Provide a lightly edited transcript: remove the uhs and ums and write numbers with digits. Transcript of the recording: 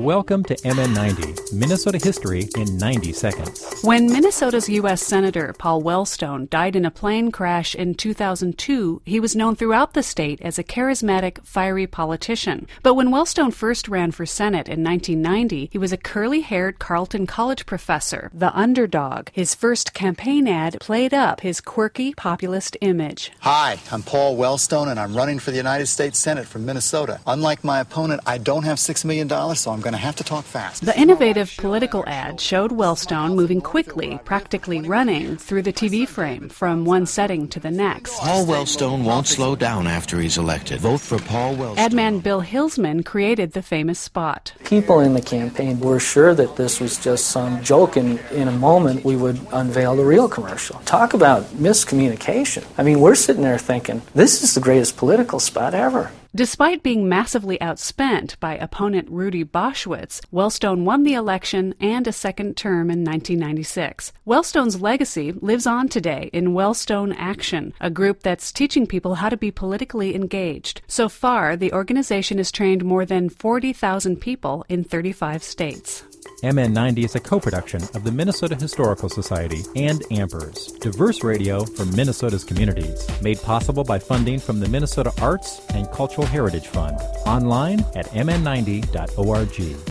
Welcome to MN90, Minnesota History in 90 Seconds. When Minnesota's U.S. Senator Paul Wellstone died in a plane crash in 2002, he was known throughout the state as a charismatic, fiery politician. But when Wellstone first ran for Senate in 1990, he was a curly-haired Carleton College professor, the underdog. His first campaign ad played up his quirky, populist image. Hi, I'm Paul Wellstone, and I'm running for the United States Senate from Minnesota. Unlike my opponent, I don't have $6 million, so I'm going to have to talk fast. The innovative political ad showed Wellstone moving quickly, practically running, through the TV frame from one setting to the next. Paul Wellstone won't slow down after he's elected. Vote for Paul Wellstone. Adman Bill Hilsman created the famous spot. People in the campaign were sure that this was just some joke, and in a moment we would unveil the real commercial. Talk about miscommunication. I mean, we're sitting there thinking, this is the greatest political spot ever. Despite being massively outspent by opponent Rudy Boschwitz, Wellstone won the election and a second term in 1996. Wellstone's legacy lives on today in Wellstone Action, a group that's teaching people how to be politically engaged. So far, the organization has trained more than 40,000 people in 35 states. MN90 is a co-production of the Minnesota Historical Society and Ampers, diverse radio for Minnesota's communities, made possible by funding from the Minnesota Arts and Cultural Heritage Fund. Online at mn90.org.